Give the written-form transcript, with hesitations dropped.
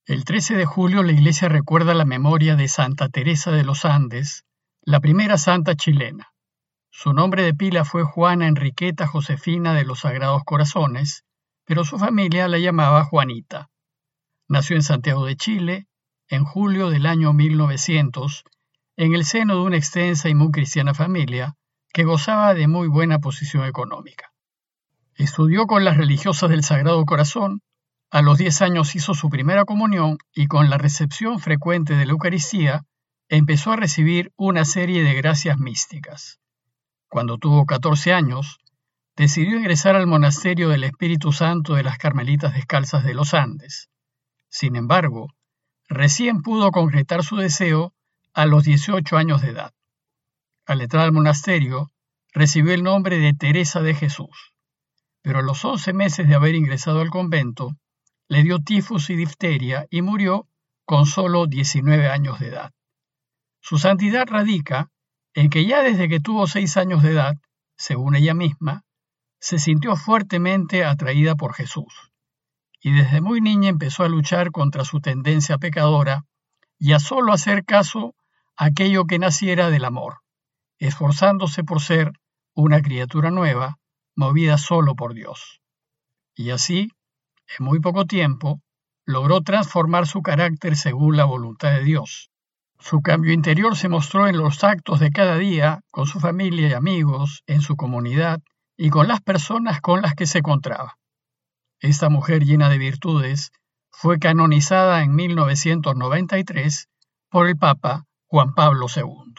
El 13 de julio la Iglesia recuerda la memoria de Santa Teresa de los Andes, la primera santa chilena. Su nombre de pila fue Juana Enriqueta Josefina de los Sagrados Corazones, pero su familia la llamaba Juanita. Nació en Santiago de Chile, en julio del año 1900, en el seno de una extensa y muy cristiana familia que gozaba de muy buena posición económica. Estudió con las religiosas del Sagrado Corazón. A los 10 años hizo su primera comunión y con la recepción frecuente de la Eucaristía empezó a recibir una serie de gracias místicas. Cuando tuvo 14 años, decidió ingresar al monasterio del Espíritu Santo de las Carmelitas Descalzas de los Andes. Sin embargo, recién pudo concretar su deseo a los 18 años de edad. Al entrar al monasterio, recibió el nombre de Teresa de Jesús. Pero a los 11 meses de haber ingresado al convento, le dio tifus y difteria y murió con solo 19 años de edad. Su santidad radica en que ya desde que tuvo 6 años de edad, según ella misma, se sintió fuertemente atraída por Jesús, y desde muy niña empezó a luchar contra su tendencia pecadora y a solo hacer caso a aquello que naciera del amor, esforzándose por ser una criatura nueva, movida solo por Dios. Y así, en muy poco tiempo, logró transformar su carácter según la voluntad de Dios. Su cambio interior se mostró en los actos de cada día, con su familia y amigos, en su comunidad y con las personas con las que se encontraba. Esta mujer llena de virtudes fue canonizada en 1993 por el Papa Juan Pablo II.